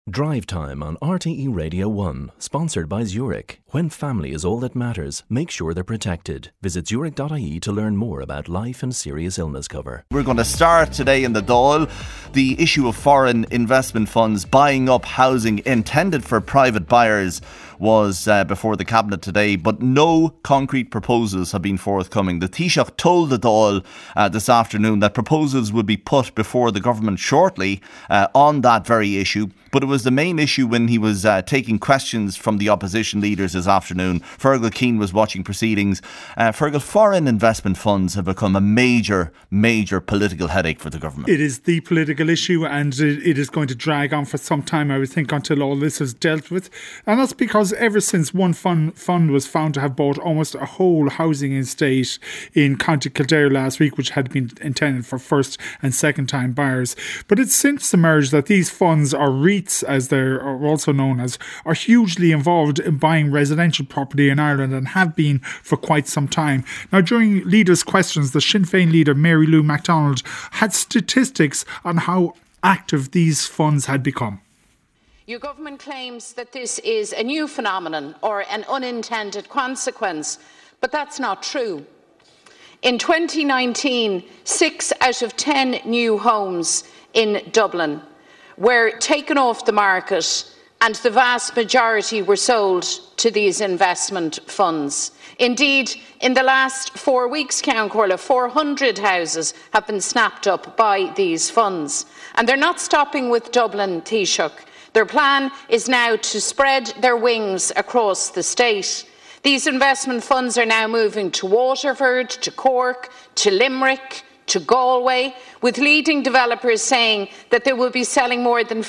Drive Time on RTE Radio 1, sponsored by Zurich. When family is all that matters, make sure they're protected. Visit zurich.ie to learn more about life and serious illness cover. We're going to start today in the Dáil. The issue of foreign investment funds buying up housing intended for private buyers was before the Cabinet today, but no concrete proposals have been forthcoming. The Taoiseach told the Dáil this afternoon that proposals would be put before the government shortly on that very issue, but it was the main issue when he was taking questions from the opposition leaders this afternoon. Fergal Keane was watching proceedings. Fergal, foreign investment funds have become a major political headache for the government. It is the political issue, and it is going to drag on for some time, I would think, until all this is dealt with. And that's because ever since one fund was found to have bought almost a whole housing estate in County Kildare last week, which had been intended for first and second time buyers. But it's since emerged that these funds, or REITs as they're also known as, are hugely involved in buying residential property in Ireland and have been for quite some time. Now, during leaders' questions, the Sinn Féin leader Mary Lou McDonald had statistics on how active these funds had become. Your government claims that this is a new phenomenon or an unintended consequence, but that's not true. In 2019, 6 out of 10 new homes in Dublin were taken off the market, and the vast majority were sold to these investment funds. Indeed, in the last 4 weeks, Ceann Comhairle, 400 houses have been snapped up by these funds. And they're not stopping with Dublin, Taoiseach. Their plan is now to spread their wings across the state. These investment funds are now moving to Waterford, to Cork, to Limerick, to Galway, with leading developers saying that they will be selling more than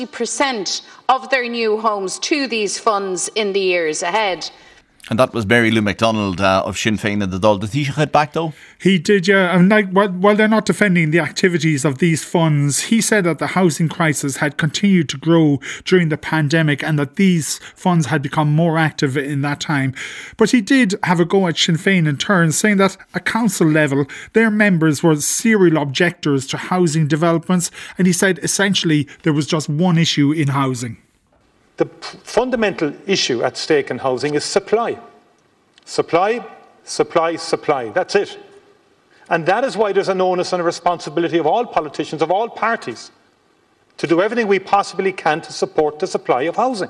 40% of their new homes to these funds in the years ahead. And that was Mary Lou McDonald of Sinn Féin in the Dáil. Did Taoiseach head back though? He did, yeah. And while they're not defending the activities of these funds, he said that the housing crisis had continued to grow during the pandemic and that these funds had become more active in that time. But he did have a go at Sinn Féin in turn, saying that at council level, their members were serial objectors to housing developments. And he said essentially there was just one issue in housing. The fundamental issue at stake in housing is supply. Supply, supply, supply. That's it. And that is why there's an onus and a responsibility of all politicians, of all parties, to do everything we possibly can to support the supply of housing.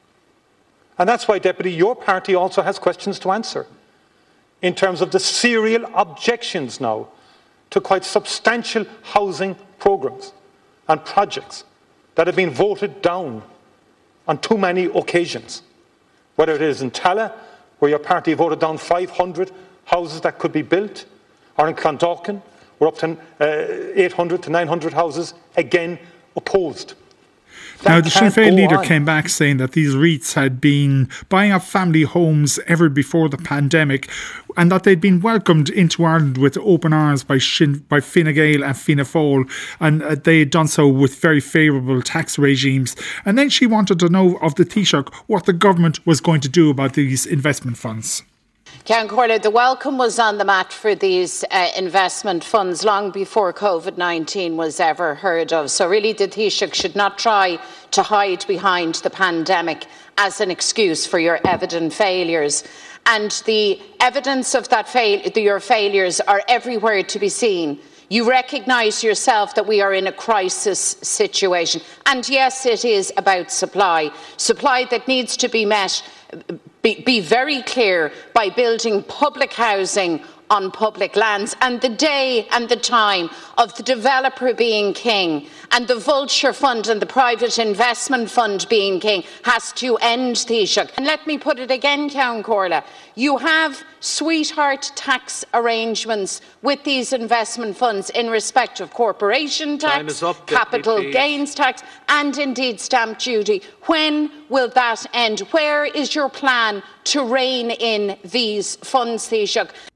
And that's why, Deputy, your party also has questions to answer in terms of the serial objections now to quite substantial housing programmes and projects that have been voted down on too many occasions, whether it is in Tallaght, where your party voted down 500 houses that could be built, or in Clondalkin, where up to 800 to 900 houses, again, opposed. Now, the Sinn Féin leader came back saying that these REITs had been buying up family homes ever before the pandemic and that they'd been welcomed into Ireland with open arms by Fine Gael and Fianna Fáil, and they had done so with very favourable tax regimes. And then she wanted to know of the Taoiseach what the government was going to do about these investment funds. Ceann Comhairle, the welcome was on the mat for these investment funds long before COVID-19 was ever heard of. So really the Taoiseach should not try to hide behind the pandemic as an excuse for your evident failures. And the evidence of that your failures are everywhere to be seen. You recognise yourself that we are in a crisis situation. And yes, it is about supply. Supply that needs to be met, be very clear, by building public housing on public lands, and the day and the time of the developer being king and the vulture fund and the private investment fund being king has to end, Taoiseach. And let me put it again, Ceann Comhairle, you have sweetheart tax arrangements with these investment funds in respect of corporation tax, capital gains tax and indeed stamp duty. When will that end? Where is your plan to rein in these funds, Taoiseach?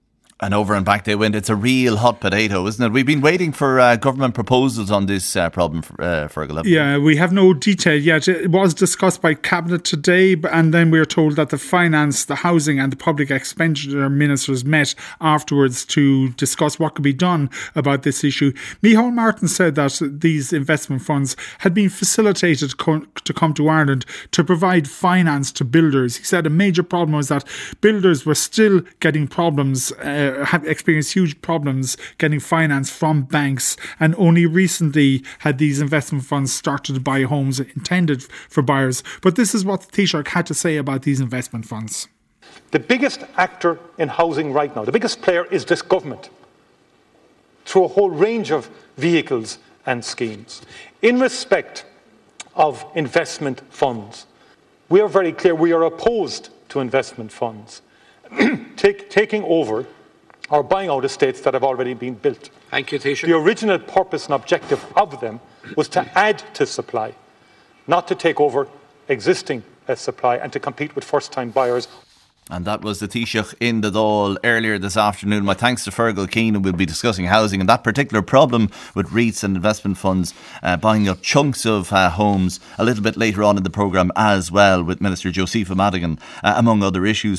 And over and back they went. It's a real hot potato, isn't it? We've been waiting for government proposals on this problem, Fergal. Yeah, we have no detail yet. It was discussed by Cabinet today, and then we are told that the finance, the housing and the public expenditure ministers met afterwards to discuss what could be done about this issue. Micheál Martin said that these investment funds had been facilitated to come to Ireland to provide finance to builders. He said a major problem was that builders were still getting problems, have experienced huge problems getting finance from banks, and only recently had these investment funds started to buy homes intended for buyers. But this is what the Taoiseach had to say about these investment funds. The biggest actor in housing right now, the biggest player, is this government, through a whole range of vehicles and schemes. In respect of investment funds, we are very clear we are opposed to investment funds taking over or buying out estates that have already been built. Thank you, Taoiseach. The original purpose and objective of them was to add to supply, not to take over existing supply and to compete with first-time buyers. And that was the Taoiseach in the Dáil earlier this afternoon. My thanks to Fergal Keane, and we'll be discussing housing and that particular problem with REITs and investment funds buying up chunks of homes a little bit later on in the programme as well, with Minister Josepha Madigan, among other issues.